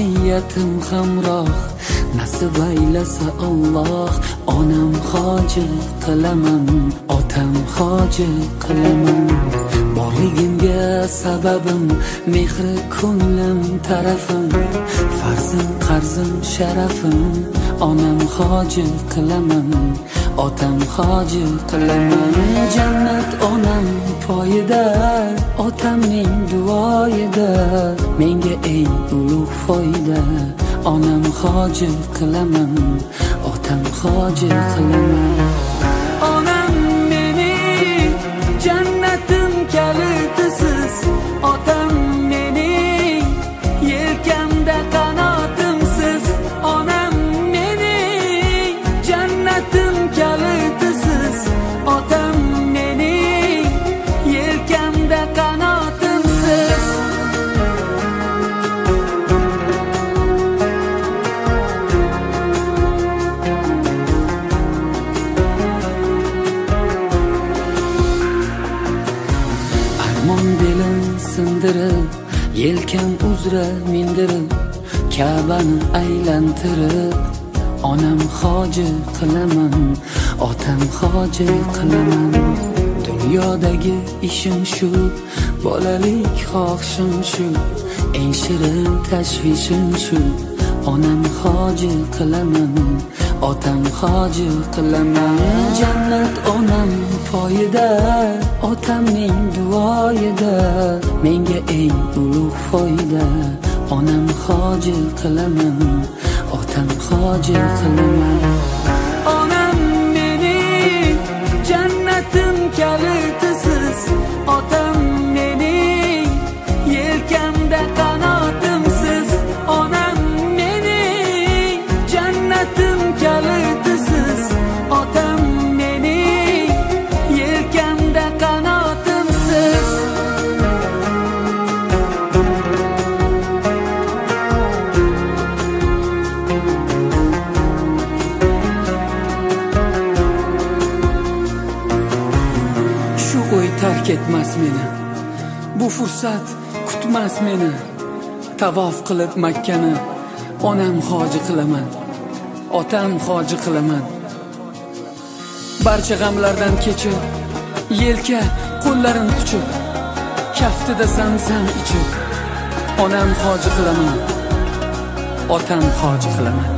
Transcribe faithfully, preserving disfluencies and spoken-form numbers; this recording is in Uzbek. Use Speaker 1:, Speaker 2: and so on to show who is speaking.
Speaker 1: niyatim hamroh, nasib aylasa Alloh. Onam hoji qilaman, otam hoji qilaman. Borligimga sababim mehri ko'nglim tarafim, farzim qarzim sharafim. Onam hoji qilaman, otam hoji qilaman. Jannat onam poyida, otamning duoyida, menga eng ulug' foyda. Onam hoji qilaman, otam hoji qilaman. Onam mening jannatim kalitisiz, otam mening yelkamda qanotimsiz. Onam mening jannatim kalitisiz, otam mening yelkamda qanotimsiz. Armon belim sindirib, yelkam uzra mindirib, Ka'bani aylantirib, onam hoji qilaman, otam hoji qilaman. Dunyodagi ishim shu, bolalik xohishim shu, eng shirin tashvishim shu. Onam hoji qilaman, otam hoji qilaman. Jannat onam poyida, otamning duoyida, menga eng ulug' foyda. Onam hoji qilaman, otam hoji qilaman. Onam mening jannatim kalitisiz, otam mening yelkamda qanotimsiz. Onam mening jannatim kalitisiz, otam mening yelkamda qanotimsiz. Shu o'y tark etmas meni, bu fursat kutmas meni. Tavof qilib Makkani onam hoji qilaman, otam hoji qilaman. Barcha g'amlardan kechib, yelka qo'llarim quchib, kaftida zamzam ichib, onam hoji qilaman, otam hoji qilaman.